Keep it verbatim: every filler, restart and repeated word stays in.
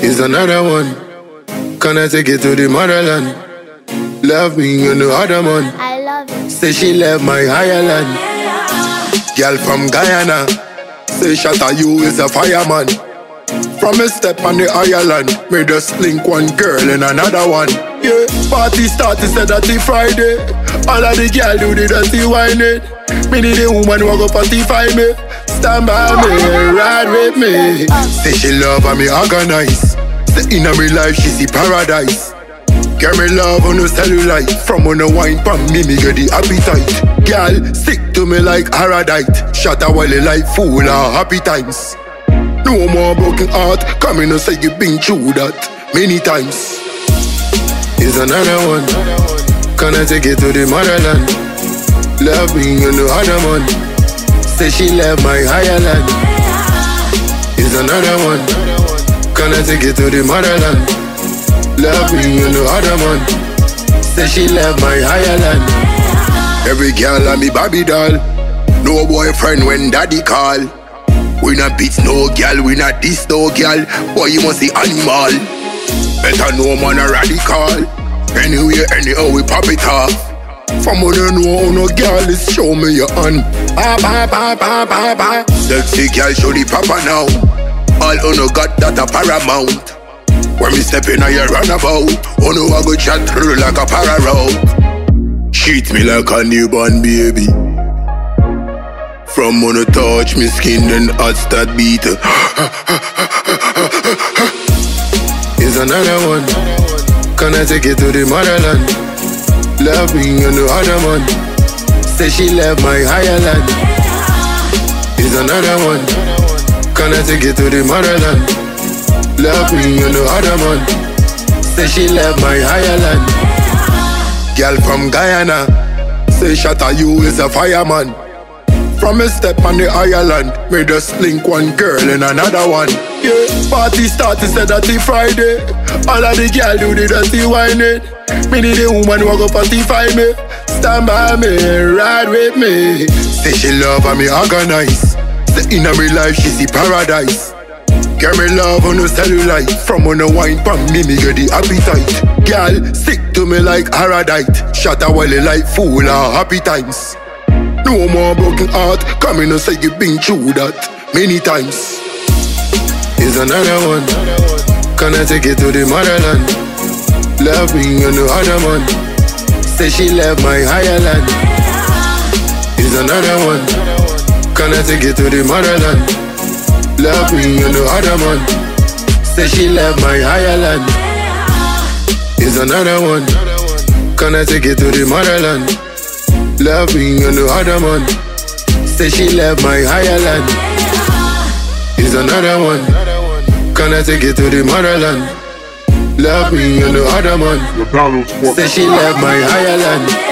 Is another one. Can I take it to the motherland? Love me, you know other man. I love it. Say she left my higher land. Girl from Guyana. Say shatter you is a fireman. From a step on the Ireland, me just link one girl and another one. Yeah, party start to say that it's Friday. All of the girl do the dirty whining. Me need a woman who go forty-five me. Stand by me, ride with me. Say she love and me organize. Say in my life she see paradise. Get me love on the cellulite. From on the wine from me, me get the appetite. Girl, stick to me like Aradite. Shut a wally like fool or happy times. No more broken heart. Come in and say you been through that many times. Is another one. Can I take it to the motherland? Love me, you know other man. Say she left my higher land. Is another one. Can I take it to the motherland? Love me, you know other man. Say she left my higher land. Every girl and me Barbie doll. No boyfriend when daddy call. We not beat no girl, we not this no girl. Boy you must see animal. Better know man a radical. Anywhere, anyhow we pop it off. From when you know how no girl is, show me your hand. Ba ba ba ba ba ba. Sexy girl show the papa now. All who no got that a paramount. When me step in a your runabout, oh no I go chat through like a pararou. Treat me like a newborn baby. From when you touch me skin then hot start beat. Is another one. Can I take it to the motherland? Love me, you know other man. Say she left my higher land. Is another one. Can I take it to the motherland? Love me, you know other man. Say she left my higher land. Girl from Guyana. Say shatter you is a fireman. From a step on the Ireland, me just link one girl and another one. Yeah, party start to say that it's Friday. All of the girl do the dirty whining. Me need a woman who go forty-five me. Stand by me, ride with me. Say she love and me organize. Say in my life she see paradise. Get me love on the cellulite. From on the wine from me, me get the appetite. Girl, stick to me like Aradite. Shut a wally like fool or happy times. No more broken heart. Come in and say you been through that many times. Is another one. Can I take it to the motherland? Love me, you know other man. Say she left my higher land. Is another one. Can I take it to the motherland? Love me, you know other man. Say she left my higher land. Is another one. Can I take it to the motherland? Love me, you know other man. Say she left my higher land. Is another one. Can I take it to the motherland? Love me, you know other man. Say she left my higher land.